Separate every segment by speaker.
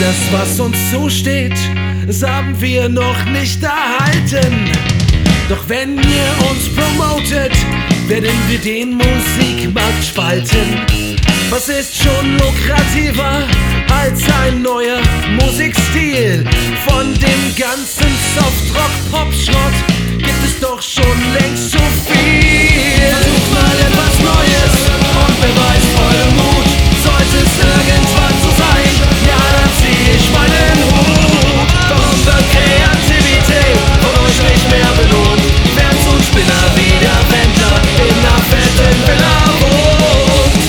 Speaker 1: Das, was uns zusteht, das haben wir noch nicht erhalten. Doch wenn ihr uns promotet, werden wir den Musikmarkt spalten. Was ist schon lukrativer als ein neuer Musikstil? Von dem ganzen Softrock-Pop-Schrott gibt es doch schon längst zu viel. Versucht mal etwas Neues und beweist euren Mut. Sollte es irgendwann so sein, ja, dann zieh ich meinen Hut. Warum wird Kreativität von euch nicht mehr belohnt? Werdet so ein Spinner wie der Wendler in einer fetten Villa wohnt.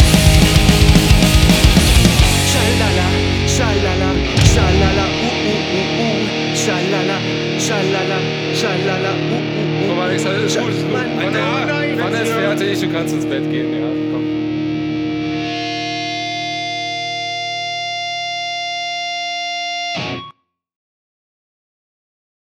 Speaker 1: Schalala, schalala, schalala, schalala, schalala, schalala,
Speaker 2: Komm, Alex, alles gut. Wann ist fertig? Du kannst ins Bett gehen, ja? Komm.